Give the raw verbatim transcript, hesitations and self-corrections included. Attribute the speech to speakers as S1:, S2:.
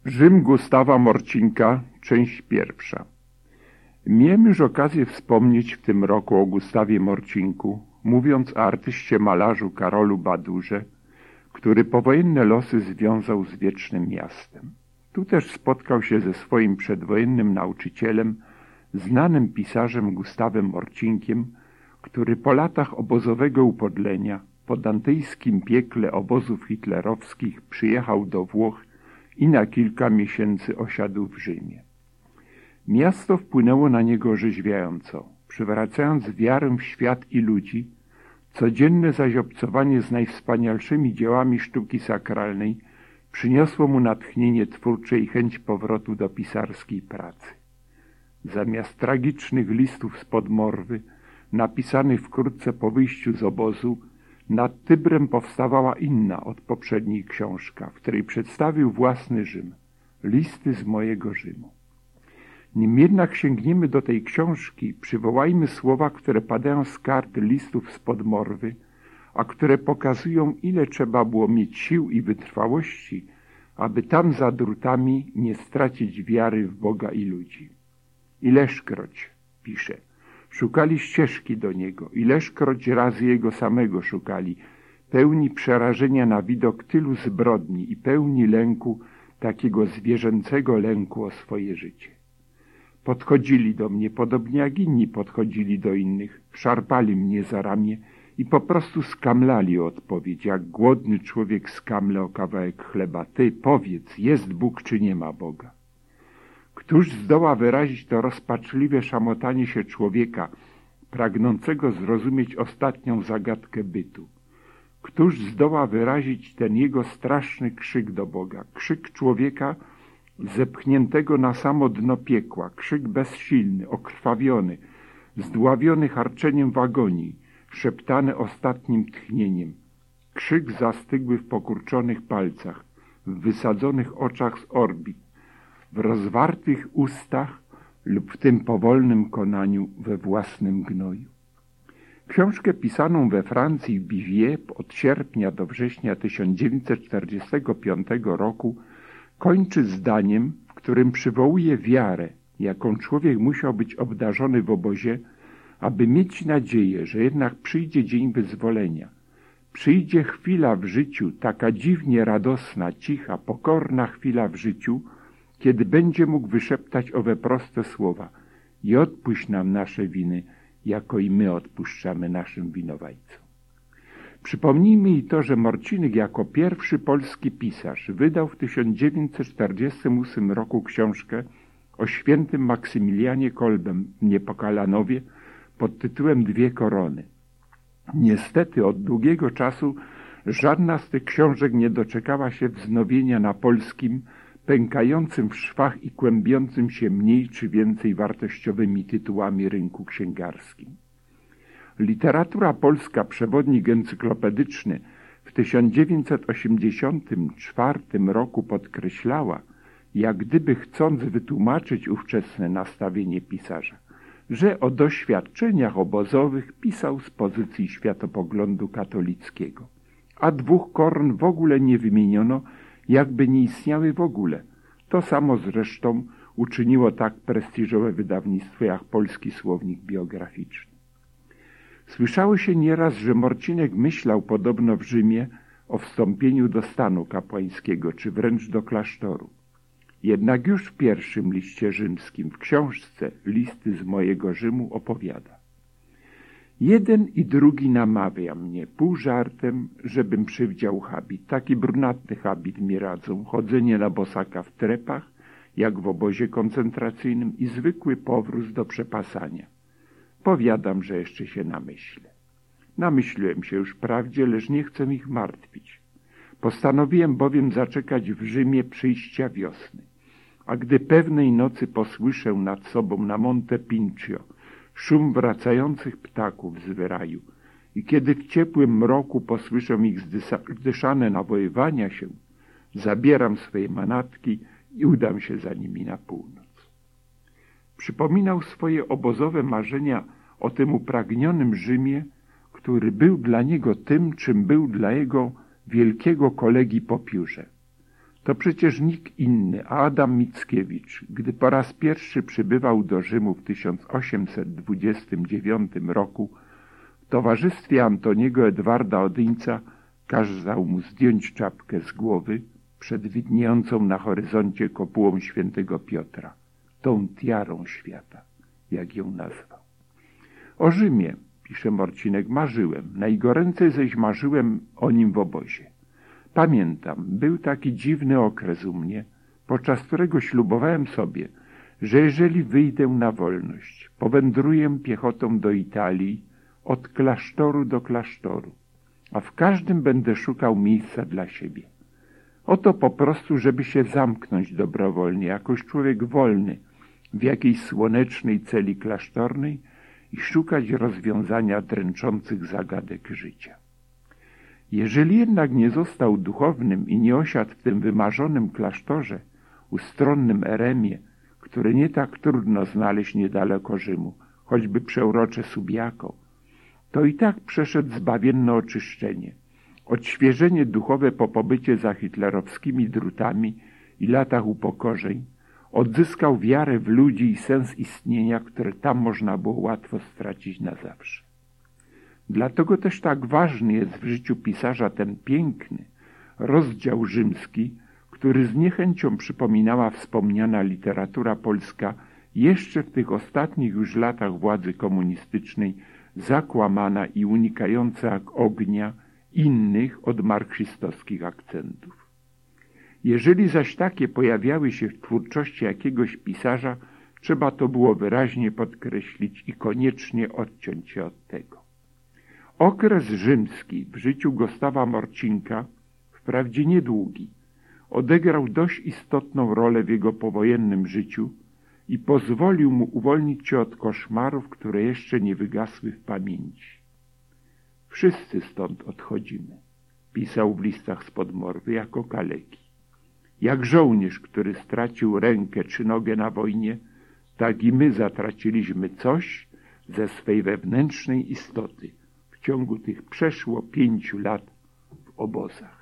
S1: Rzym Gustawa Morcinka, część pierwsza. Miałem już okazję wspomnieć w tym roku o Gustawie Morcinku, mówiąc o artyście malarzu Karolu Badurze, który powojenne losy związał z wiecznym miastem. Tu też spotkał się ze swoim przedwojennym nauczycielem, znanym pisarzem Gustawem Morcinkiem, który po latach obozowego upodlenia, po dantyjskim piekle obozów hitlerowskich przyjechał do Włoch i na kilka miesięcy osiadł w Rzymie. Miasto wpłynęło na niego orzeźwiająco, przywracając wiarę w świat i ludzi. Codzienne zaś obcowanie z najwspanialszymi dziełami sztuki sakralnej przyniosło mu natchnienie twórcze i chęć powrotu do pisarskiej pracy. Zamiast tragicznych listów spod Morwy, napisanych wkrótce po wyjściu z obozu, nad Tybrem powstawała inna od poprzedniej książka, w której przedstawił własny Rzym, listy z mojego Rzymu. Nim jednak sięgniemy do tej książki, przywołajmy słowa, które padają z kart listów spod Morwy, a które pokazują, ile trzeba było mieć sił i wytrwałości, aby tam za drutami nie stracić wiary w Boga i ludzi. Ileszkroć, pisze, szukali ścieżki do Niego, ileszkroć razy Jego samego szukali, pełni przerażenia na widok tylu zbrodni i pełni lęku, takiego zwierzęcego lęku o swoje życie. Podchodzili do mnie, podobnie jak inni podchodzili do innych, szarpali mnie za ramię i po prostu skamlali o odpowiedź, jak głodny człowiek skamla o kawałek chleba. Ty, powiedz, jest Bóg czy nie ma Boga? Któż zdoła wyrazić to rozpaczliwe szamotanie się człowieka, pragnącego zrozumieć ostatnią zagadkę bytu? Któż zdoła wyrazić ten jego straszny krzyk do Boga, krzyk człowieka zepchniętego na samo dno piekła, krzyk bezsilny, okrwawiony, zdławiony harczeniem w agonii, szeptany ostatnim tchnieniem, krzyk zastygły w pokurczonych palcach, w wysadzonych oczach z orbit, w rozwartych ustach lub w tym powolnym konaniu we własnym gnoju. Książkę pisaną we Francji w Bivier od sierpnia do września tysiąc dziewięćset czterdziestego piątego roku kończy zdaniem, w którym przywołuje wiarę, jaką człowiek musiał być obdarzony w obozie, aby mieć nadzieję, że jednak przyjdzie dzień wyzwolenia. Przyjdzie chwila w życiu, taka dziwnie radosna, cicha, pokorna chwila w życiu, kiedy będzie mógł wyszeptać owe proste słowa: i odpuść nam nasze winy, jako i my odpuszczamy naszym winowajcom. Przypomnijmy i to, że Morcinek jako pierwszy polski pisarz wydał w tysiąc dziewięćset czterdziestym ósmym roku książkę o świętym Maksymilianie Kolbem w Niepokalanowie pod tytułem Dwie korony. Niestety od długiego czasu żadna z tych książek nie doczekała się wznowienia na polskim, pękającym w szwach i kłębiącym się mniej czy więcej wartościowymi tytułami rynku księgarskim. Literatura polska, przewodnik encyklopedyczny w tysiąc dziewięćset osiemdziesiątym czwartym roku podkreślała, jak gdyby chcąc wytłumaczyć ówczesne nastawienie pisarza, że o doświadczeniach obozowych pisał z pozycji światopoglądu katolickiego, a dwóch koron w ogóle nie wymieniono, jakby nie istniały w ogóle. To samo zresztą uczyniło tak prestiżowe wydawnictwo jak Polski Słownik Biograficzny. Słyszało się nieraz, że Morcinek myślał podobno w Rzymie o wstąpieniu do stanu kapłańskiego, czy wręcz do klasztoru. Jednak już w pierwszym liście rzymskim, w książce Listy z mojego Rzymu, opowiada: jeden i drugi namawia mnie, pół żartem, żebym przywdział habit. Taki brunatny habit mi radzą, chodzenie na bosaka w trepach, jak w obozie koncentracyjnym, i zwykły powrót do przepasania. Powiadam, że jeszcze się namyślę. Namyśliłem się już wprawdzie, lecz nie chcę ich martwić. Postanowiłem bowiem zaczekać w Rzymie przyjścia wiosny. A gdy pewnej nocy posłyszę nad sobą na Monte Pincio szum wracających ptaków z raju i kiedy w ciepłym mroku posłyszę ich zdyszane nawoływania się, zabieram swoje manatki i udam się za nimi na północ. Przypominał swoje obozowe marzenia o tym upragnionym Rzymie, który był dla niego tym, czym był dla jego wielkiego kolegi po piórze. To przecież nikt inny, a Adam Mickiewicz, gdy po raz pierwszy przybywał do Rzymu w tysiąc osiemset dwudziestym dziewiątym roku, w towarzystwie Antoniego Edwarda Odyńca kazał mu zdjąć czapkę z głowy przed widniejącą na horyzoncie kopułą świętego Piotra, tą tiarą świata, jak ją nazwał. O Rzymie, pisze Morcinek, marzyłem, najgoręcej zaś marzyłem o nim w obozie. Pamiętam, był taki dziwny okres u mnie, podczas którego ślubowałem sobie, że jeżeli wyjdę na wolność, powędruję piechotą do Italii, od klasztoru do klasztoru, a w każdym będę szukał miejsca dla siebie. Oto po prostu, żeby się zamknąć dobrowolnie, jakoś człowiek wolny, w jakiejś słonecznej celi klasztornej i szukać rozwiązania dręczących zagadek życia. Jeżeli jednak nie został duchownym i nie osiadł w tym wymarzonym klasztorze, ustronnym eremie, który nie tak trudno znaleźć niedaleko Rzymu, choćby przeurocze Subiaco, to i tak przeszedł zbawienne oczyszczenie, odświeżenie duchowe po pobycie za hitlerowskimi drutami i latach upokorzeń, odzyskał wiarę w ludzi i sens istnienia, które tam można było łatwo stracić na zawsze. Dlatego też tak ważny jest w życiu pisarza ten piękny rozdział rzymski, który z niechęcią przypominała wspomniana literatura polska jeszcze w tych ostatnich już latach władzy komunistycznej, zakłamana i unikająca jak ognia innych od marksistowskich akcentów. Jeżeli zaś takie pojawiały się w twórczości jakiegoś pisarza, trzeba to było wyraźnie podkreślić i koniecznie odciąć się od tego. Okres rzymski w życiu Gustawa Morcinka, wprawdzie niedługi, odegrał dość istotną rolę w jego powojennym życiu i pozwolił mu uwolnić się od koszmarów, które jeszcze nie wygasły w pamięci. Wszyscy stąd odchodzimy, pisał w listach spod Morwy, jako kaleki. Jak żołnierz, który stracił rękę czy nogę na wojnie, tak i my zatraciliśmy coś ze swej wewnętrznej istoty w ciągu tych przeszło pięciu lat w obozach.